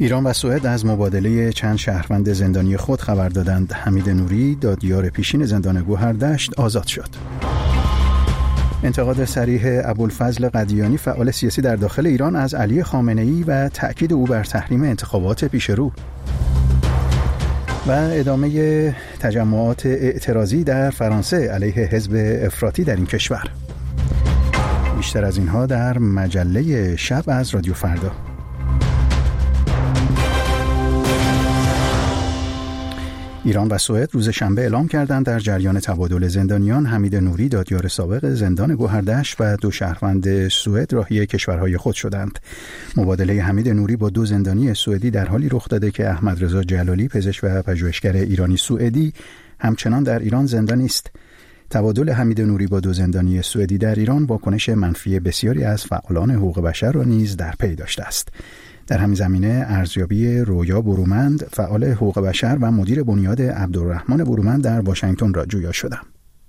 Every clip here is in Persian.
ایران و سوئد از مبادله چند شهروند زندانی خود خبر دادند. حمید نوری، دادیار پیشین زندان گوهردشت، آزاد شد. انتقاد صریح ابوالفضل قدیانی، فعال سیاسی در داخل ایران، از علی خامنه‌ای و تأکید او بر تحریم انتخابات پیشرو. و ادامه تجمعات اعتراضی در فرانسه علیه حزب افراطی در این کشور. بیشتر از اینها در مجله شب از رادیو فردا. ایران و سوئد روز شنبه اعلام کردند در جریان تبادل زندانیان حمید نوری، دادیار سابق زندان گوهردشت، و 2 شهروند سوئد راهی کشورهای خود شدند. مبادله حمید نوری با 2 زندانی سوئدی در حالی رخ داده که احمد رضا جلالی، پزشک و پژوهشگر ایرانی سوئدی، همچنان در ایران زندانی است. تبادل حمید نوری با 2 زندانی سوئدی در ایران واکنش منفی بسیاری از فعالان حقوق بشر را نیز در پی داشته است. در همین زمینه ارزیابی رویا برومند، فعال حقوق بشر و مدیر بنیاد عبدالرحمن برومند در واشنگتن را جویا شدم.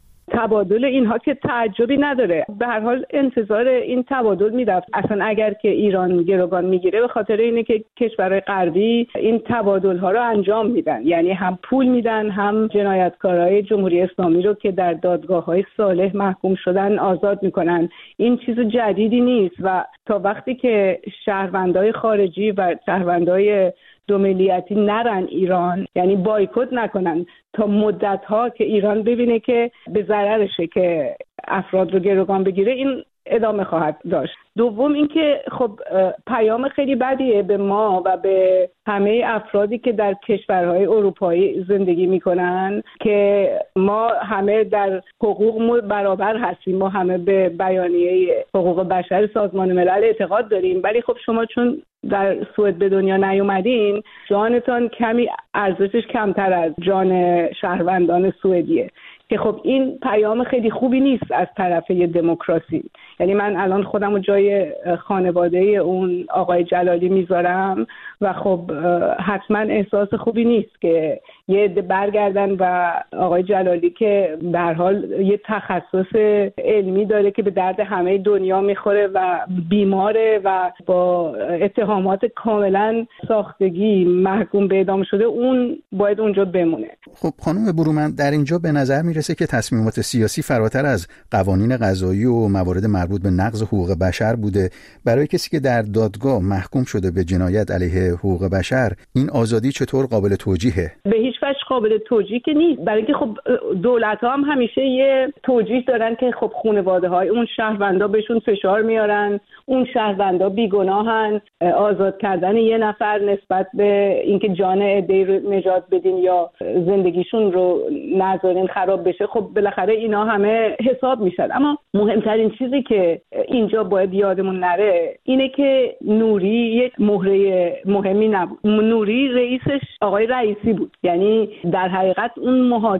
تبادل اینها که تعجبی نداره. به هر حال انتظار این تبادل میرفت. اصلا اگر که ایران گروگان میگیره به خاطر اینه که کشورهای غربی این تبادل ها رو انجام میدن، یعنی هم پول میدن، هم جنایتکارای جمهوری اسلامی رو که در دادگاه های صالح محکوم شدن آزاد میکنن. این چیز جدیدی نیست و تا وقتی که شهروندای خارجی و شهروندای 2 ملیتی نرن ایران، یعنی بایکوت نکنن، تا مدت‌ها که ایران ببینه که به ضررشه که افراد رو گروگان بگیره، این ادامه خواهد داشت. دوم اینکه خب پیام خیلی بدیه به ما و به همه افرادی که در کشورهای اروپایی زندگی میکنن که ما همه در حقوق برابر هستیم، ما همه به بیانیه حقوق بشر سازمان ملل اعتقاد داریم، ولی خب شما چون در سوئد به دنیا نیومدین، جانتان کمی ارزشش کمتر از جان شهروندان سوئدیه که خب این پیام خیلی خوبی نیست از طرف دموکراسی. یعنی من الان خودم رو جای خانواده اون آقای جلالی میذارم و خب حتما احساس خوبی نیست که یه عده برگردن و آقای جلالی که به هر حال یه تخصص علمی داره که به درد همه دنیا میخوره و بیماره و با اتهامات کاملا ساختگی محکوم به اعدام شده، اون باید اونجا بمونه. خب خانم برومند، در اینجا به نظر میرسه که تصمیمات سیاسی فراتر از قوانین قضایی و موارد مربوط به نقض حقوق بشر بوده. برای کسی که در دادگاه محکوم شده به جنایت علیه حقوق بشر، این آزادی چطور قابل توجیهه؟ به هیچ وجه قابل توجیه که نیست، برای اینکه خب دولت‌ها هم همیشه یه توجیه دارن که خب خانواده‌های اون شهروندا بهشون فشار میارن، اون شهروندا بیگناهن، آزاد کردن یه نفر نسبت به اینکه جان عده‌ای رو نجات بدین یا زندگیشون رو نذارین خراب بشه، خب بالاخره اینا همه حساب میشن. اما مهمترین چیزی که اینجا باید یادمون نره اینه که نوری یک مهره مهمی نبود. نوری رئیسش آقای رئیسی بود، یعنی در حقیقت اون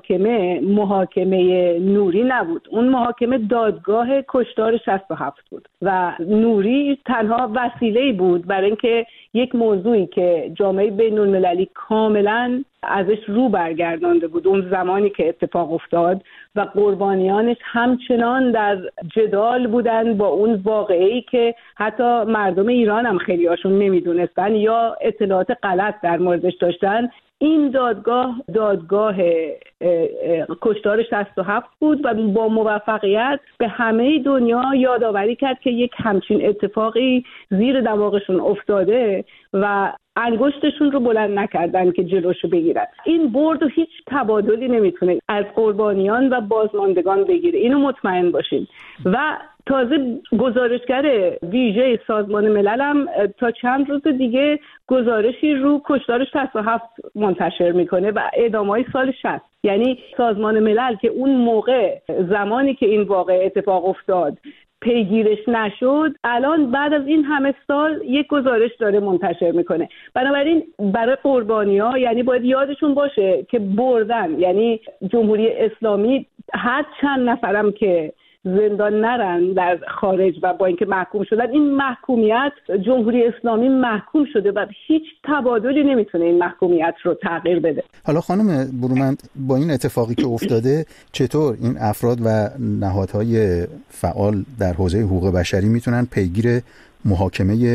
محاکمه نوری نبود، اون محاکمه دادگاه کشتار 67 بود و نوری تنها وسیله‌ای بود برای اینکه یک موضوعی که جامعه بین‌المللی کاملا ازش رو برگردانده بود اون زمانی که اتفاق افتاد و قربانیانش همچنان در جدال بودن با اون واقعه‌ای که حتی مردم ایران هم خیلی هاشون نمیدونستن یا اطلاعات غلط در موردش داشتن. این دادگاه کشتار 67 بود و با موفقیت به همه دنیا یادآوری کرد که یک همچین اتفاقی زیر دماغشون افتاده و انگشتشون رو بلند نکردن که جلوشو بگیرن. این برد و هیچ تبادلی نمیتونه از قربانیان و بازماندگان بگیره، اینو مطمئن باشین. و تازه گزارشگر ویژه سازمان ملل هم تا چند روز دیگه گزارشی رو کشتار 67 منتشر میکنه و اعدام‌های سال 60. یعنی سازمان ملل که اون موقع زمانی که این واقعه اتفاق افتاد پیگیرش نشد، الان بعد از این همه سال یک گزارش داره منتشر میکنه. بنابراین برای قربانی‌ها یعنی باید یادشون باشه که بردن، یعنی جمهوری اسلامی هر چند نفرم که زندان نرن در خارج و با اینکه محکوم شدن، این محکومیت جمهوری اسلامی محکوم شده و هیچ تبادلی نمیتونه این محکومیت رو تغییر بده. حالا خانم برومند، با این اتفاقی که افتاده چطور این افراد و نهادهای فعال در حوزه حقوق بشری میتونن پیگیر محاکمه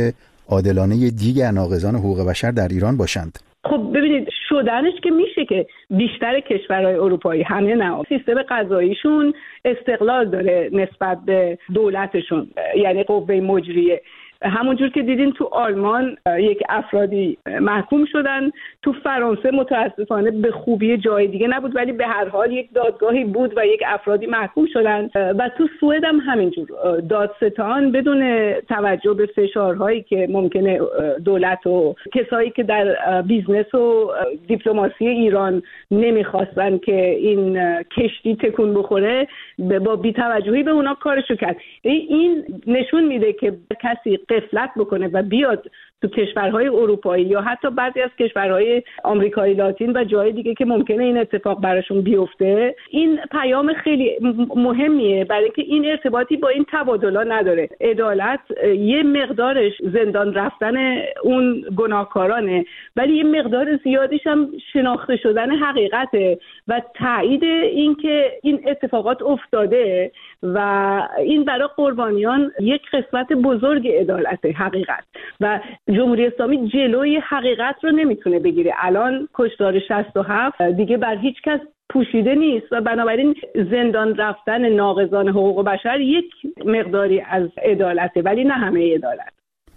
عادلانه دیگر ناقضان حقوق بشر در ایران باشند؟ خب ببینید شدنش که میشه که بیشتر کشورهای اروپایی، همه نه، سیستم قضاییشون استقلال داره نسبت به دولتشون، یعنی قوه مجریه. همونجور که دیدین تو آلمان یک افرادی محکوم شدن، تو فرانسه متاسفانه به خوبی جای دیگه نبود ولی به هر حال یک دادگاهی بود و یک افرادی محکوم شدن و تو سوئد هم همینجور دادستان بدون توجه به فشارهایی که ممکنه دولت و کسایی که در بیزنس و دیپلماسی ایران نمیخواستن که این کشتی تکون بخوره با بی‌توجهی به اونا کارشو کرد. این نشون میده که کسی غفلت بکنه و بیاد تو کشورهای اروپایی یا حتی بعضی از کشورهای آمریکای لاتین و جای دیگه که ممکنه این اتفاق براشون بیفته، این پیام خیلی مهمیه برای اینکه این ارتباطی با این تبادل‌ها نداره. عدالت یه مقدارش زندان رفتن اون گناهکارانه ولی یه مقدار زیادیش هم شناخته شدن حقیقته و تایید این که این اتفاقات افتاده و این برای قربانیان یک قسمت بزرگ عدالت حقیقت و جمهوری اسلامی جلوی حقیقت رو نمیتونه بگیره. الان کشتار 67 دیگه بر هیچ کس پوشیده نیست و بنابراین زندان رفتن ناقضان حقوق بشر یک مقداری از عدالته ولی نه همه عدالت.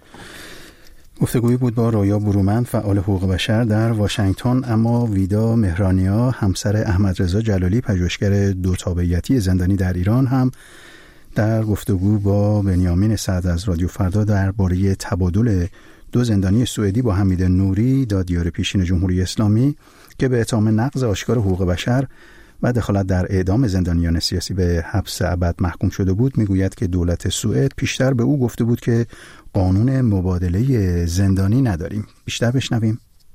گفتگویی بود با رویا برومند، فعال حقوق بشر در واشنگتن. اما ویدا مهرانیا، همسر احمد رضا جلالی پژوهشگر دو تابعیتی زندانی در ایران، هم در گفتگو با بنیامین سعد از رادیو فردا درباره تبادل دو زندانی سوئدی با حمید نوری، دادیار پیشین جمهوری اسلامی که به اتهام نقض آشکار حقوق بشر و دخالت در اعدام زندانیان سیاسی به حبس ابد محکوم شده بود، میگوید که دولت سوئد پیشتر به او گفته بود که قانون مبادله زندانی نداریم. بیشتر بشنویم.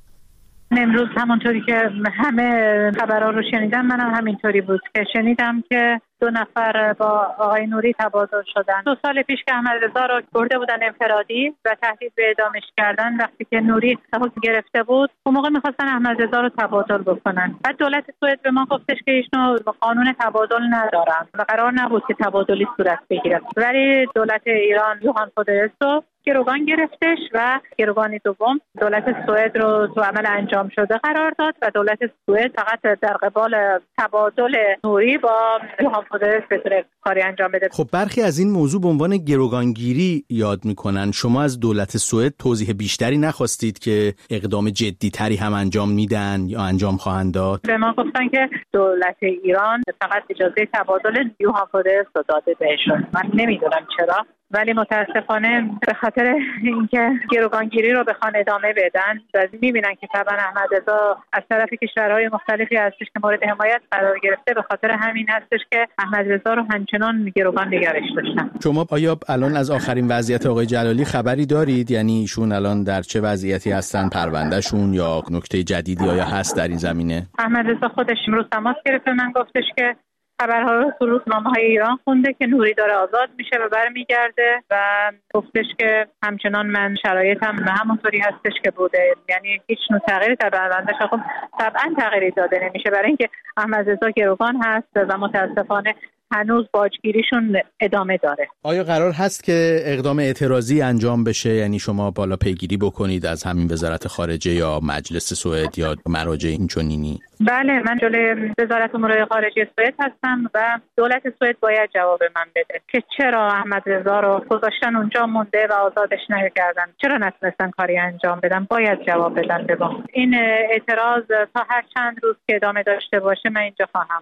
امروز همونطوری که همه خبرها رو شنیدم، منم همینطوری بود که شنیدم که 2 نفر با آقای نوری تبادل شدن. 2 سال پیش که احمد رضا رو برده بودن انفرادی و تهدید به اعدامش کردن، وقتی که نوری حکم گرفته بود اون موقع می‌خواستن احمد رضا رو تبادل بکنن. بعد دولت سوئد به ما گفتش که هیچ نوع قانون تبادل ندارن و قرار نبود که تبادلی صورت بگیره. ولی دولت ایران یوهان فودرس رو گروگان گرفتش و گروگان دوم دولت سوئد رو تو عمل انجام شده قرار داد و دولت سوئد فقط در قبال تبادل نوری با یوهان فودرس بتونه کاری انجام بده. خب برخی از این موضوع به عنوان گروگانگیری یاد میکنن. شما از دولت سوئد توضیح بیشتری نخواستید که اقدام جدی تری هم انجام میدن یا انجام خواهند داد؟ به ما گفتن که دولت ایران فقط اجازه تبادل یوهان فودرس رو داده بهشون. من نمیدونم چرا، ولی متاسفانه به خاطر اینکه گروگانگیری رو بخوان ادامه بدن و میبینن که طبعا احمد رضا از طرف کشورهای مختلفی هستش که مورد حمایت قرار گرفته، به خاطر همین هستش که احمد رضا رو همچنان گروگان نگرش داشتن. شما آیا الان از آخرین وضعیت آقای جلالی خبری دارید؟ یعنی ایشون الان در چه وضعیتی هستن، پروندهشون یا نکته جدیدی آیا هست در این زمینه؟ احمد رضا خودش امروز تماس گرفت، من گفتش که خبرها رو تو روزنامه‌های ایران خونده که نوری داره آزاد میشه و برمیگرده و گفتش که همچنان من شرایطم همونطوری هستش که بوده، یعنی هیچ نوع تغییری در پروندهش خب طبعا تغییری داده نمیشه برای اینکه احمد رضا گروگان هست و متاسفانه هنوز باجگیریشون ادامه داره. آیا قرار هست که اقدام اعتراضی انجام بشه؟ یعنی شما بالا پیگیری بکنید از همین وزارت خارجه یا مجلس سوئد یا مراجع اینچنینی؟ بله، من جلوی وزارت امور خارجه سوئد هستم و دولت سوئد باید جواب من بده که چرا احمد رضا رو گذاشتن اونجا مونده و آزادش نکردن، چرا نتونستن کاری انجام بدن. باید جواب بدن به ما. این اعتراض تا هر چند روز که ادامه داشته باشه من اینجا خواهم.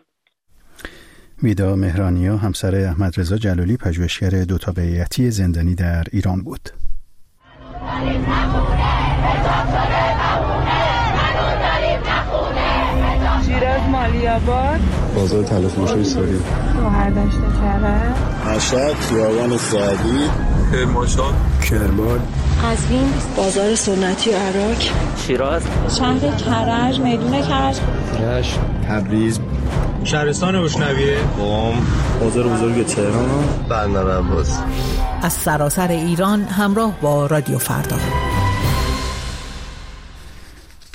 ویدا مهرانیا، همسر احمد رضا جلالی، پژوهشگر دو تابعیتی زندانی در ایران بود. شیراز مالی‌آباد، بازار تلفروشی ساری، گوهردشت کرج، مشهد، خیابان سعدی، کرمانشاه، کرمان، قزوین، بازار سنتی و عراق، شیراز، شهر کرج، میدون کرج، رشت، تبریز، شهرستان روشنویه، قم، بازار بزرگ تهران، بندر عباس. از سراسر ایران همراه با رادیو فردا.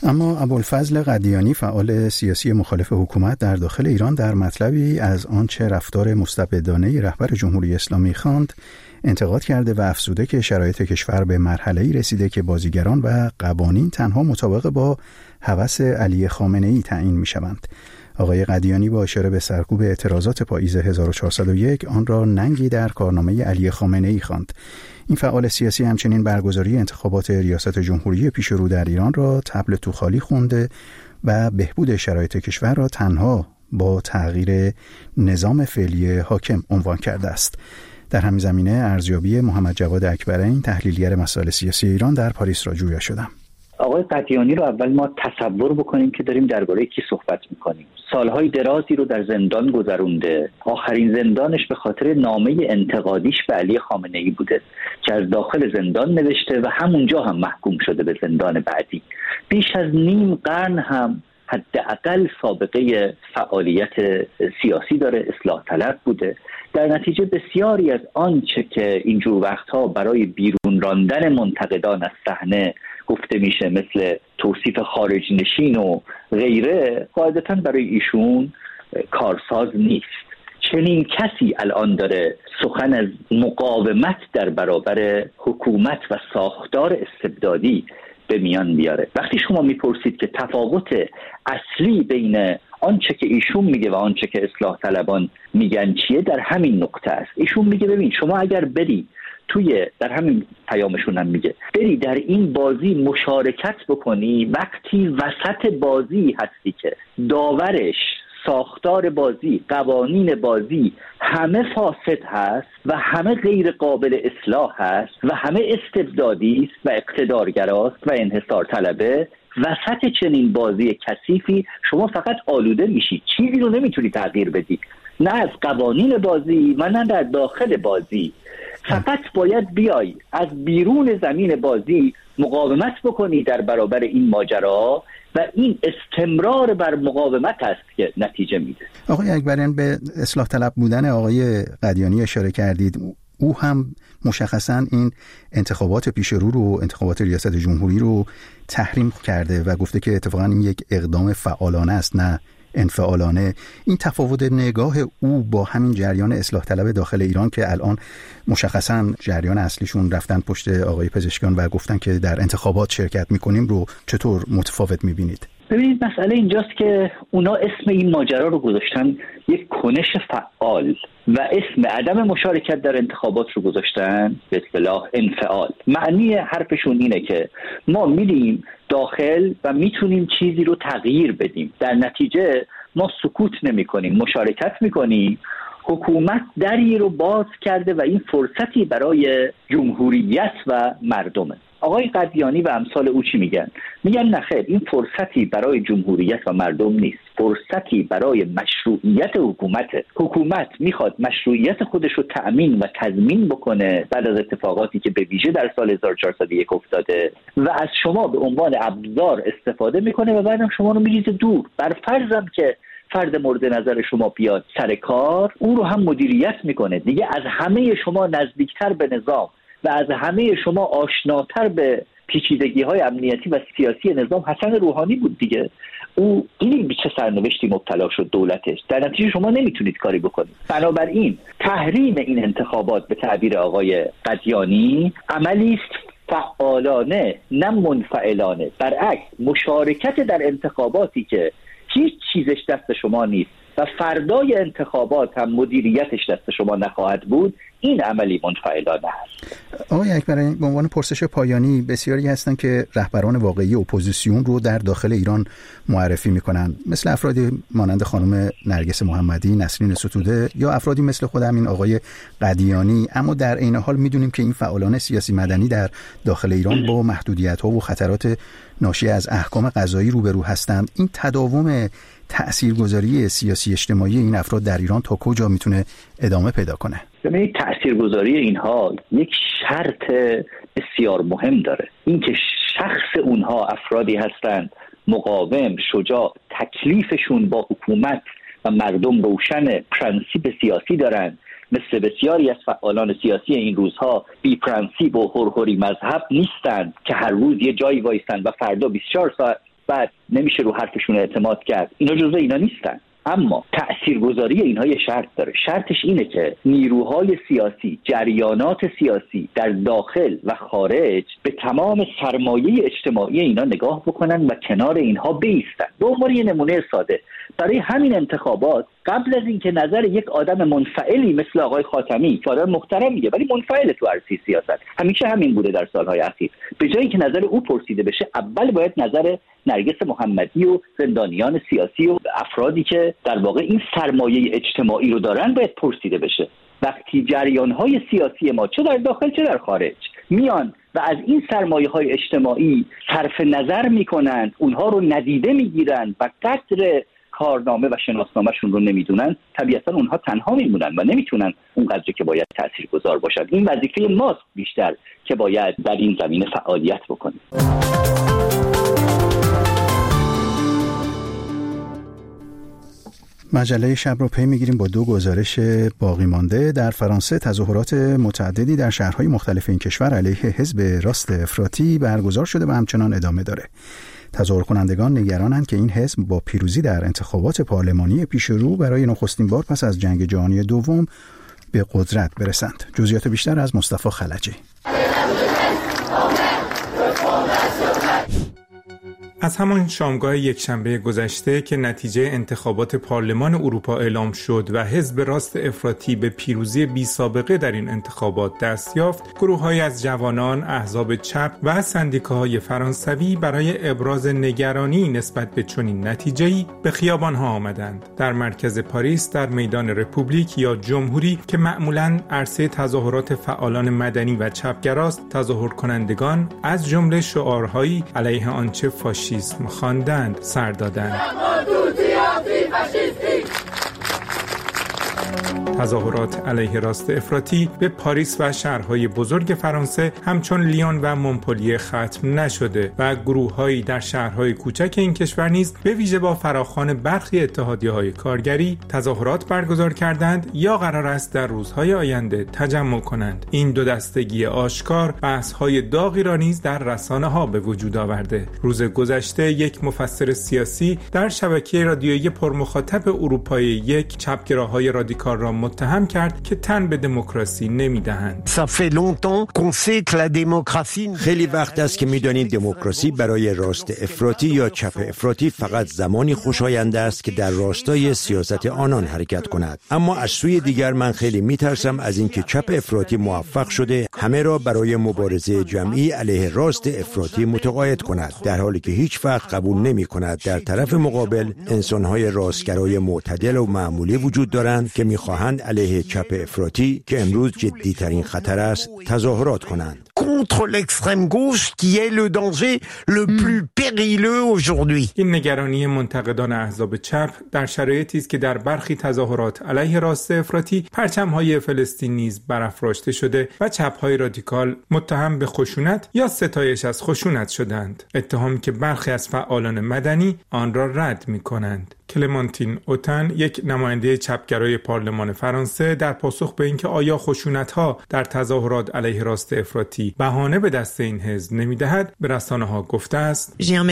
اما ابوالفضل قدیانی فعال سیاسی مخالف حکومت در داخل ایران در مطلبی از آنچه رفتار مستبدانه رهبر جمهوری اسلامی خواند انتقاد کرده و افزوده که شرایط کشور به مرحله‌ای رسیده که بازیگران و قوانین تنها مطابق با هوس علی خامنه‌ای تعیین می‌شوند. آقای قدیانی با اشاره به سرکوب اعتراضات پاییز 1401 آن را ننگی در کارنامه علی خامنه‌ای خواند. این فعال سیاسی همچنین برگزاری انتخابات ریاست جمهوری پیش رو در ایران را طبل توخالی خونده و بهبود شرایط کشور را تنها با تغییر نظام فعلی حاکم عنوان کرده است. در همین زمینه ارزیابی محمد جواد اکبرین تحلیلگر مسائل سیاسی ایران در پاریس را جویا شدم. آقای قدیانی رو اول ما تصور بکنیم که داریم درباره کی صحبت میکنیم. سالهای درازی رو در زندان گذرونده. آخرین زندانش به خاطر نامه انتقادیش به علی خامنه‌ای بوده که از داخل زندان نوشته و همونجا هم محکوم شده به زندان بعدی. بیش از نیم قرن هم حداقل سابقه فعالیت سیاسی داره، اصلاح طلب بوده. در نتیجه بسیاری از آنچه که اینجور وقتها برای بیرون راندن منتقدان از صحنه گفته میشه مثل توصیف خارج نشین و غیره قاعدتاً برای ایشون کارساز نیست. چنین کسی الان داره سخن از مقاومت در برابر حکومت و ساختار استبدادی به میان بیاره. وقتی شما میپرسید که تفاوت اصلی بین آنچه که ایشون میگه و آنچه که اصلاح طلبان میگن چیه، در همین نقطه است. ایشون میگه ببین شما اگر بری در همین پیامشون هم میگه بری در این بازی مشارکت بکنی، وقتی وسط بازی هستی که داورش، ساختار بازی، قوانین بازی همه فاسد هست و همه غیر قابل اصلاح هست و همه استبدادی است و اقتدارگراست و انحصار طلبه، وسط چنین بازی کثیفی شما فقط آلوده میشید، چیزی رو نمیتونی تغییر بدی، نه از قوانین بازی و نه در داخل بازی. فقط باید بیای از بیرون زمین بازی مقاومت بکنی در برابر این ماجرا و این استمرار بر مقاومت است که نتیجه میده. آقای اکبرین به اصلاح طلب بودن آقای قدیانی اشاره کردید. او هم مشخصاً این انتخابات پیش رو انتخابات ریاست جمهوری رو تحریم کرده و گفته که اتفاقاً این یک اقدام فعالانه است نه انفعالانه. این تفاوت نگاه او با همین جریان اصلاح طلب داخل ایران که الان مشخصاً جریان اصلیشون رفتن پشت آقای پزشکیان و گفتن که در انتخابات شرکت میکنیم رو چطور متفاوت میبینید؟ ببینید مسئله اینجاست که اونا اسم این ماجرا رو گذاشتن یک کنش فعال و اسم عدم مشارکت در انتخابات رو گذاشتن به اصطلاح انفعال. معنی حرفشون اینه که ما میریم داخل و میتونیم چیزی رو تغییر بدیم، در نتیجه ما سکوت نمی کنیم، مشارکت میکنیم. حکومت دری رو باز کرده و این فرصتی برای جمهوریت و مردمه. آقای قدیانی و امثال او چی میگن؟ میگن نخیر، این فرصتی برای جمهوریت و مردم نیست، فرصتی برای مشروعیت حکومته. حکومت میخواد مشروعیت خودش رو تأمین و تضمین بکنه بعد از اتفاقاتی که به ویژه در سال 1401 افتاده و از شما به عنوان ابزار استفاده میکنه و بعدم شما رو میریزه دور. بر فرضم که فرد مورد نظر شما بیاد سر کار، اون رو هم مدیریت میکنه دیگه. از همه شما نزدیکتر به نظام و از همه شما آشناتر به پیچیدگی‌های امنیتی و سیاسی نظام حسن روحانی بود دیگه. او این چه سرنوشتی مبتلا شد دولتش، در نتیجه شما نمیتونید کاری بکنید. بنابراین تحریم این انتخابات به تعبیر آقای قدیانی عملی است فعالانه نه منفعلانه. برعکس مشارکت در انتخاباتی که هیچ چیزش دست شما نیست و فردای انتخابات هم مدیریتش دست شما نخواهد بود، این عملی منفعلانه است. آقای اکبرین، به عنوان پرسش پایانی، بسیاری هستن که رهبران واقعی اپوزیسیون رو در داخل ایران معرفی میکنن، مثل افرادی مانند خانم نرگس محمدی، نسرین ستوده یا افرادی مثل خود همین آقای قدیانی، اما در عین حال میدونیم که این فعالان سیاسی مدنی در داخل ایران با محدودیت‌ها و خطرات ناشی از احکام قضایی روبرو هستند. این تداوم تأثیرگذاری سیاسی اجتماعی این افراد در ایران تا کجا میتونه ادامه پیدا کنه؟ ببینید تأثیرگذاری اینها یک شرط بسیار مهم داره، اینکه شخص اونها افرادی هستند مقاوم، شجاع، تکلیفشون با حکومت و مردم روشن، پرنسیپ سیاسی دارن. مثل بسیاری از فعالان سیاسی این روزها بی پرنسیپ و هرهری مذهب نیستند که هر روز یه جایی وایستند و فردا 24 ساعت مثبت، نمیشه رو حرفشون اعتماد کرد، اینا جزء اینا نیستن. اما تأثیرگذاری اینها یه شرط داره. شرطش اینه که نیروهای سیاسی، جریانات سیاسی در داخل و خارج به تمام سرمایه اجتماعی اینا نگاه بکنن و کنار اینها بایستن. به عنوان یه نمونه ساده، برای همین انتخابات قبل از اینکه نظر یک آدم منفعلی مثل آقای خاتمی که آدم محترمیه ولی منفعل تو عرصه سیاست، همیشه همین بوده در سالهای اخیر، به جایی که نظر او پرسیده بشه، اول باید نظر نرگس محمدی و زندانیان سیاسی و افرادی که در واقع این سرمایه اجتماعی رو دارن باید پرسیده بشه. وقتی جریان‌های سیاسی ما چه در داخل چه در خارج میان و از این سرمایه‌های اجتماعی صرف نظر میکنن، اونها رو ندیده میگیرن و قدر کارنامه و شناسنامه‌شون رو نمیدونن، طبیعتاً اونها تنها میمونن و نمیتونن اونقدر که باید تاثیرگذار باشن. این وظیفه ماست بیشتر که باید در این زمینه فعالیت بکنیم. مجله شب رو پی میگیریم با دو گزارش باقی مانده. در فرانسه تظاهرات متعددی در شهرهای مختلف این کشور علیه حزب راست افراطی برگزار شده و همچنان ادامه داره. تظاهر کنندگان نگرانند که این حزب با پیروزی در انتخابات پارلمانی پیش رو برای نخستین بار پس از جنگ جهانی دوم به قدرت برسند. جزئیات بیشتر از مصطفی خلجی. از همان شامگاه یکشنبه گذشته که نتیجه انتخابات پارلمان اروپا اعلام شد و حزب راست افراطی به پیروزی بی‌سابقه در این انتخابات دست یافت، گروه‌هایی از جوانان، احزاب چپ و سندیکاهای فرانسوی برای ابراز نگرانی نسبت به چنین نتیجه‌ای به خیابان‌ها آمدند. در مرکز پاریس، در میدان رپوبلیک یا جمهوری که معمولاً عرصه تظاهرات فعالان مدنی و چپگراست، تظاهر کنندگان از جمله شعارهایی علیه آنچه فاشیسم خواندند سر دادند. تظاهرات علیه راست افراطی به پاریس و شهرهای بزرگ فرانسه همچون لیون و مونپلیه ختم نشده و گروه‌هایی در شهرهای کوچک این کشور نیز به ویژه با فراخوان برخی اتحادیه‌های کارگری تظاهرات برگزار کردند یا قرار است در روزهای آینده تجمع کنند. این دو دستگی آشکار بحث‌های داغی را نیز در رسانه‌ها به وجود آورده. روز گذشته یک مفسر سیاسی در شبکه رادیویی پرمخاطب اروپای یک چپگراهای رادیکال را متهم کرد که تن به دموکراسی نمیدهند. خیلی وقت است که میدانید دموکراسی برای راست افراطی یا چپ افراطی فقط زمانی خوشایند است که در راستای سیاست آنان حرکت کند. اما از سوی دیگر من خیلی میترسم از اینکه چپ افراطی موفق شده همه را برای مبارزه جمعی علیه راست افراطی متقاعد کند، در حالی که هیچ وقت قبول نمی کند در طرف مقابل انسان‌های راستگرای معتدل و معمولی وجود دارند که می‌خواهند علیه چپ افراطی که امروز جدی‌ترین خطر است تظاهرات کنند. contre l'extrême gauche qui est le danger le plus périlleux aujourd'hui. این نگرانی منتقدان احزاب چپ در شرایطی است که در برخی تظاهرات علیه راست افراطی پرچم‌های فلسطین نیز برافراشته شده و چپ‌های رادیکال متهم به خشونت یا ستایش از خشونت شدند، اتهامی که برخی از فعالان مدنی آن را رد می‌کنند. کلمانتین اوتن، یک نماینده چپگرای پارلمان فرانسه، در پاسخ به اینکه آیا خشونت‌ها در تظاهرات علیه راست افراطی بهانه به دست این حزب نمی‌دهد، به رسانه‌ها گفته است: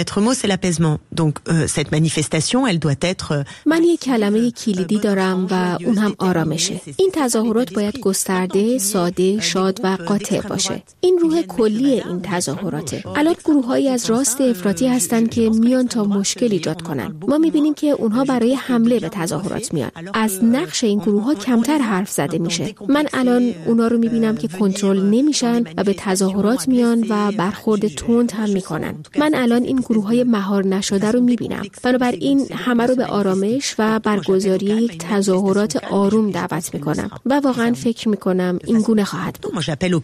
من یک کلمه کلیدی دارم و اون هم آرامشه. این تظاهرات باید گسترده، ساده، شاد و قاطع باشه. این روح کلی این تظاهراته. الان گروه‌هایی از راست افراطی هستن که میان تا مشکل ایجاد کنن. ما می‌بینیم که اونها برای حمله به تظاهرات میان. از نقش این گروه‌ها کمتر حرف زده میشه. من الان اونا رو می‌بینم که کنترل نمیشن و به تظاهرات میان و برخورد تند هم میکنن. من الان این گروه‌های مهار نشده رو میبینم. بنابراین همه رو به آرامش و برگزاری یک تظاهرات آروم دعوت میکنم و واقعا فکر میکنم این گونه خواهد بود.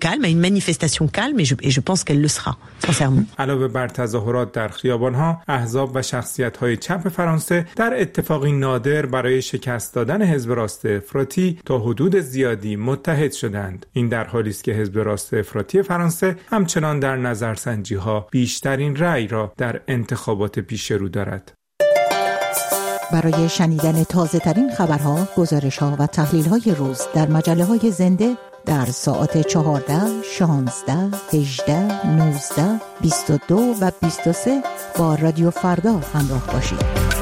علاوه بر تظاهرات در خیابان‌ها، احزاب و شخصیت‌های چپ فرانسه در اتفاقی نادر برای شکست دادن حزب راست افراطی تا حدود زیادی متحد شدند. این در حالی است که حزب راست افراطی فرانسه همچنان در نظرسنجی‌ها بیشترین رأی را در انتخابات پیش رو دارد. برای شنیدن تازه‌ترین خبرها، گزارش‌ها و تحلیل‌های روز در مجله‌های زنده در ساعت 14، 16، 18، 19، 22 و 23 با رادیو فردا همراه باشید.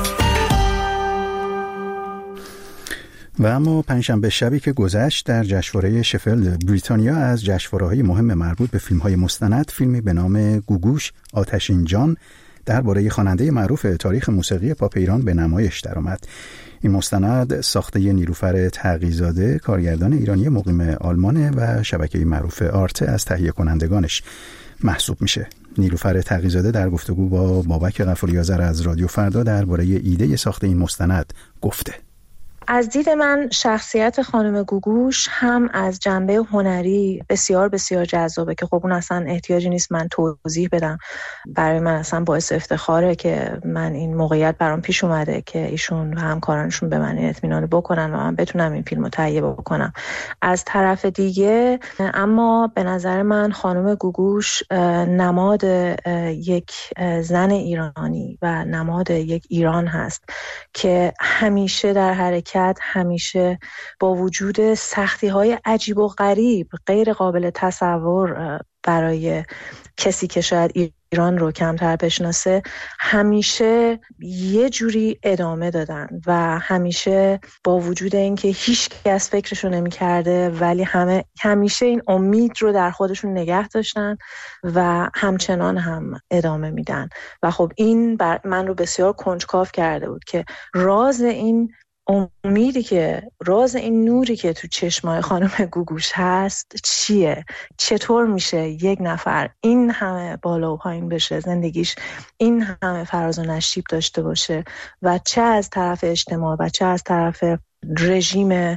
و اما پنجشنبه شبی که گذشت در جشنواره شفیلد بریتانیا از جشنواره‌های مهم مربوط به فیلم‌های مستند فیلمی به نام گوگوش آتشین جان درباره خواننده معروف تاریخ موسیقی پاپ ایران به نمایش درآمد. این مستند ساخته نیلوفر تقی‌زاده، کارگردان ایرانی مقیم آلمان و شبکه معروف آرت از تهیه کنندگانش محسوب میشه. نیلوفر تقی‌زاده در گفتگو با بابک غفوری آذر از رادیو فردا درباره ایده ساخت این مستند گفته. از دید من شخصیت خانم گوگوش هم از جنبه هنری بسیار بسیار جذابه که خب اون اصلا احتیاجی نیست من توضیح بدم. برای من اصلا باعث افتخاره که من این موقعیت برام پیش اومده که ایشون و همکارانشون به من اطمینان بکنن و من بتونم این فیلمو تهیه بکنم. از طرف دیگه اما به نظر من خانم گوگوش نماد یک زن ایرانی و نماد یک ایران هست که همیشه در حرکت، همیشه با وجود سختی‌های عجیب و غریب غیر قابل تصور برای کسی که شاید ایران رو کمتر بشناسه، همیشه یه جوری ادامه دادن و همیشه با وجود اینکه هیچ کس فکرشو نمی‌کرده ولی همیشه این امید رو در خودشون نگه داشتن و همچنان هم ادامه میدن و خب این من رو بسیار کنجکاو کرده بود که راز این امیدی که راز این نوری که تو چشمای خانم گوگوش هست چیه؟ چطور میشه یک نفر این همه بالا و پایین بشه، زندگیش این همه فراز و نشیب داشته باشه و چه از طرف اجتماع و چه از طرف رژیم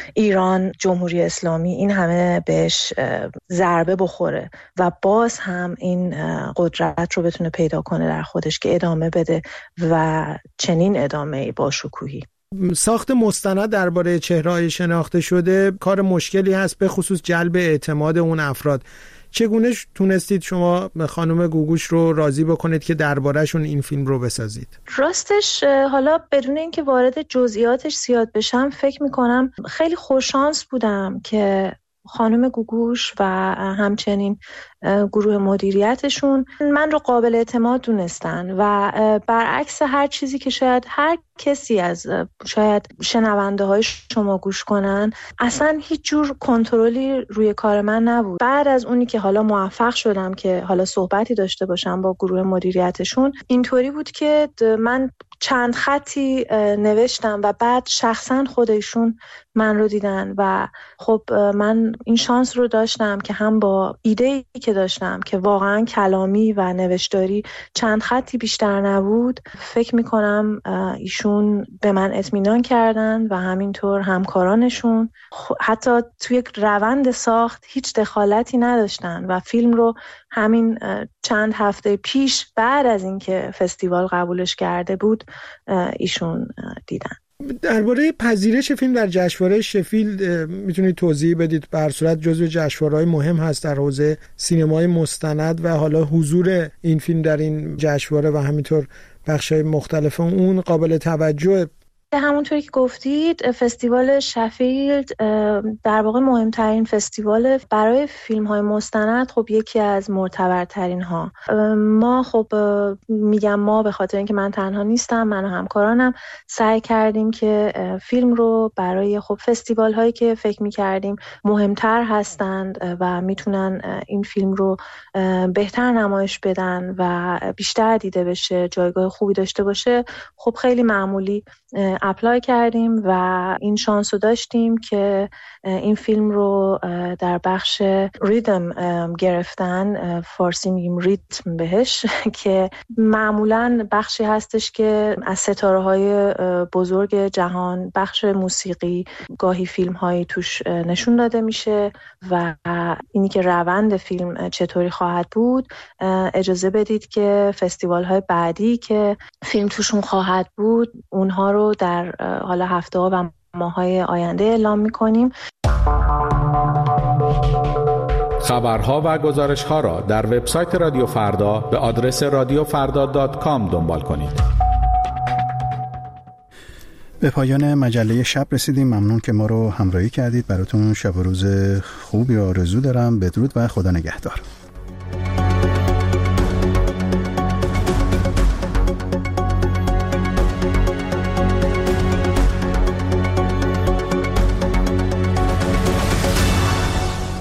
ایران جمهوری اسلامی این همه بهش ضربه بخوره و باز هم این قدرت رو بتونه پیدا کنه در خودش که ادامه بده و چنین ادامه‌ای با شکوهی. ساخت مستند درباره چهره‌های شناخته شده کار مشکلی هست، به خصوص جلب اعتماد اون افراد. چگونه تونستید شما خانم گوگوش رو راضی بکنید که درباره‌شون این فیلم رو بسازید؟ راستش حالا بدون اینکه وارد جزئیاتش زیاد بشم فکر می‌کنم خیلی خوششانس بودم که خانم گوگوش و همچنین گروه مدیریتشون من رو قابل اعتماد دونستن و برعکس هر چیزی که شاید هر کسی از شاید شنونده های شما گوش کنن، اصلا هیچ جور کنترلی روی کار من نبود. بعد از اونی که حالا موفق شدم که حالا صحبتی داشته باشم با گروه مدیریتشون، اینطوری بود که من چند خطی نوشتم و بعد شخصا خودشون من رو دیدن و خب من این شانس رو داشتم که هم با ایده‌ای که داشتم که واقعا کلامی و نوشتاری چند خطی بیشتر نبود، فکر میکنم ایشون به من اطمینان کردن و همینطور همکارانشون حتی توی روند ساخت هیچ دخالتی نداشتن و فیلم رو همین چند هفته پیش بعد از اینکه فستیوال قبولش کرده بود ایشون دیدن. درباره پذیرش فیلم در جشنواره شفیلد میتونید توضیح بدید؟ به هر صورت جزو جشنواره‌های مهم هست در حوزه سینمای مستند و حالا حضور این فیلم در این جشنواره و همینطور بخش‌های مختلف اون قابل توجه. همونطوری که گفتید فستیوال شفیلد در واقع مهمترین فستیوال برای فیلم‌های مستند، خب یکی از معتبرترین ها. ما خب میگم ما به خاطر اینکه من تنها نیستم، من و همکارانم سعی کردیم که فیلم رو برای خب فستیوال هایی که فکر می‌کردیم مهمتر هستند و میتونن این فیلم رو بهتر نمایش بدن و بیشتر دیده بشه، جایگاه خوبی داشته باشه، خب خیلی معمولی اپلای کردیم و این شانس رو داشتیم که این فیلم رو در بخش ریتم گرفتن، فارسی میگیم ریتم بهش، که معمولاً بخشی هستش که از ستاره‌های بزرگ جهان، بخش موسیقی، گاهی فیلم‌هایی توش نشون داده میشه و اینی که روند فیلم چطوری خواهد بود اجازه بدید که فستیوال‌های بعدی که فیلم توشون خواهد بود اونها رو در حالا هفته‌ها و ماه‌های آینده اعلام می‌کنیم. خبرها و گزارش‌ها را در وبسایت رادیو فردا به آدرس radiofarda.com دنبال کنید. به پایان مجله شب رسیدیم. ممنون که ما رو همراهی کردید. براتون شب و روز خوبی آرزو دارم. بدرود و خدا نگهدار.